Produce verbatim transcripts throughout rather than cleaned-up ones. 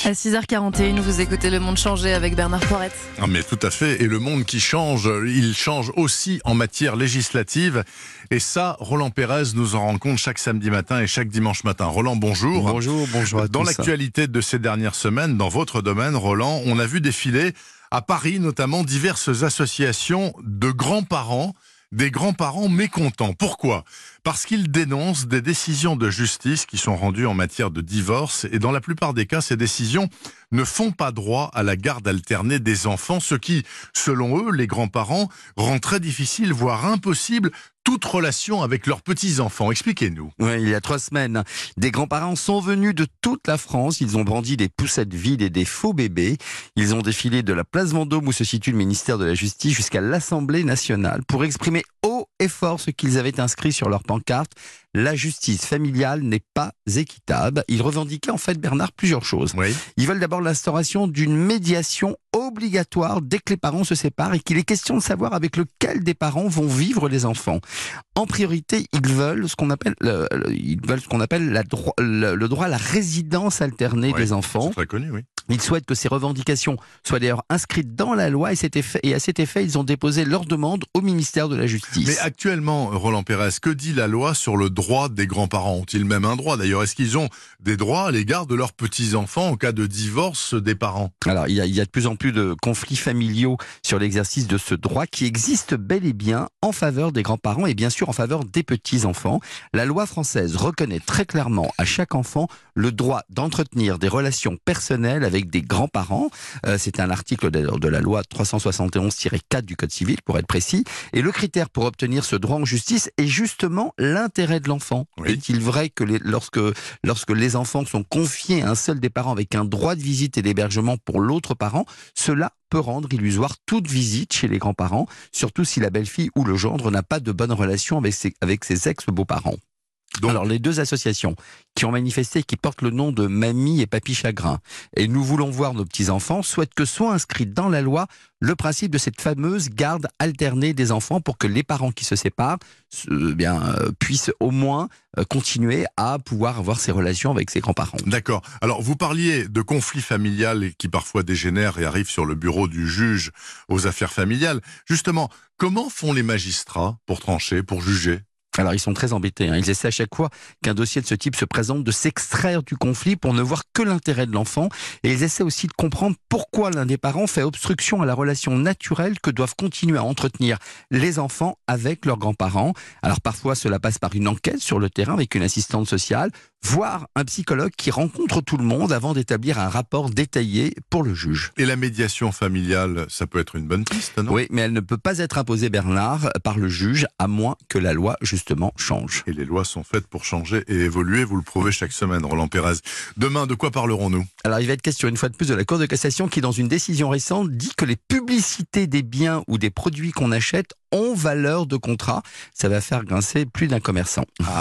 À six heures quarante et une, vous écoutez Le Monde changer avec Bernard Poirette. Ah mais tout à fait, et le monde qui change, il change aussi en matière législative. Et ça, Roland Pérez nous en rend compte chaque samedi matin et chaque dimanche matin. Roland, bonjour. Bonjour, bonjour à Dans tous. l'actualité de ces dernières semaines, dans votre domaine, Roland, on a vu défiler à Paris notamment diverses associations de grands-parents, des grands-parents mécontents. Pourquoi ? Parce qu'ils dénoncent des décisions de justice qui sont rendues en matière de divorce, et dans la plupart des cas, ces décisions ne font pas droit à la garde alternée des enfants, ce qui, selon eux, les grands-parents, rend très difficile, voire impossible, toute relation avec leurs petits-enfants. Expliquez-nous. Oui, il y a trois semaines, des grands-parents sont venus de toute la France. Ils ont brandi des poussettes vides et des faux bébés. Ils ont défilé de la place Vendôme où se situe le ministère de la Justice jusqu'à l'Assemblée nationale pour exprimer haut et fort ce qu'ils avaient inscrit sur leur pancarte. La justice familiale n'est pas équitable. Ils revendiquaient en fait, Bernard, plusieurs choses. Oui. Ils veulent d'abord l'instauration d'une médiation obligatoire dès que les parents se séparent et qu'il est question de savoir avec lequel des parents vont vivre les enfants. En priorité, ils veulent ce qu'on appelle, le, le, ils veulent ce qu'on appelle la dro- le, le droit à la résidence alternée Oui, des enfants. c'est très connu, oui. Ils souhaitent que ces revendications soient d'ailleurs inscrites dans la loi et, cet effet, et à cet effet, ils ont déposé leur demande au ministère de la Justice. Mais actuellement, Roland Pérez, que dit la loi sur le droit des grands-parents ? Ont-ils même un droit d'ailleurs ? Est-ce qu'ils ont des droits à l'égard de leurs petits-enfants en cas de divorce des parents ? Alors, il y, a, il y a de plus en plus de conflits familiaux sur l'exercice de ce droit qui existe bel et bien en faveur des grands-parents et bien sûr en faveur des petits-enfants. La loi française reconnaît très clairement à chaque enfant le droit d'entretenir des relations personnelles avec des grands-parents. Euh, c'est un article de, de la loi trois cent soixante et onze tiret quatre du Code civil, pour être précis. Et le critère pour obtenir ce droit en justice est justement l'intérêt de l'enfant. Oui. Est-il vrai que les, lorsque, lorsque les enfants sont confiés à un seul des parents avec un droit de visite et d'hébergement pour l'autre parent, cela peut rendre illusoire toute visite chez les grands-parents, surtout si la belle-fille ou le gendre n'a pas de bonne relation avec ses, avec ses ex-beaux-parents. Donc, Alors, les deux associations qui ont manifesté, qui portent le nom de Mamie et Papy Chagrin, et Nous voulons voir nos petits-enfants, souhaitent que soit inscrit dans la loi le principe de cette fameuse garde alternée des enfants pour que les parents qui se séparent euh, bien, euh, puissent au moins euh, continuer à pouvoir avoir ces relations avec ses grands-parents. d'accord. Alors, vous parliez de conflits familiales qui parfois dégénèrent et arrivent sur le bureau du juge aux affaires familiales. Justement, comment font les magistrats pour trancher, pour juger ? Alors, ils sont très embêtés. Hein. Ils essaient à chaque fois qu'un dossier de ce type se présente de s'extraire du conflit pour ne voir que l'intérêt de l'enfant. Et ils essaient aussi de comprendre pourquoi l'un des parents fait obstruction à la relation naturelle que doivent continuer à entretenir les enfants avec leurs grands-parents. Alors, parfois, cela passe par une enquête sur le terrain avec une assistante sociale, voire un psychologue qui rencontre tout le monde avant d'établir un rapport détaillé pour le juge. Et la médiation familiale, ça peut être une bonne piste, non ? Oui, mais elle ne peut pas être imposée, Bernard, par le juge, à moins que la loi, justement, change. Et les lois sont faites pour changer et évoluer, vous le prouvez chaque semaine, Roland Pérez. Demain, de quoi parlerons-nous ? Alors, il va être question, une fois de plus, de la Cour de cassation qui, dans une décision récente, dit que les publicités des biens ou des produits qu'on achète ont valeur de contrat. Ça va faire grincer plus d'un commerçant.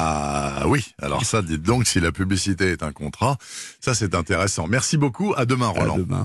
Ah oui, alors ça, dites donc, si la publicité est un contrat, ça c'est intéressant. Merci beaucoup, à demain, Roland. À demain.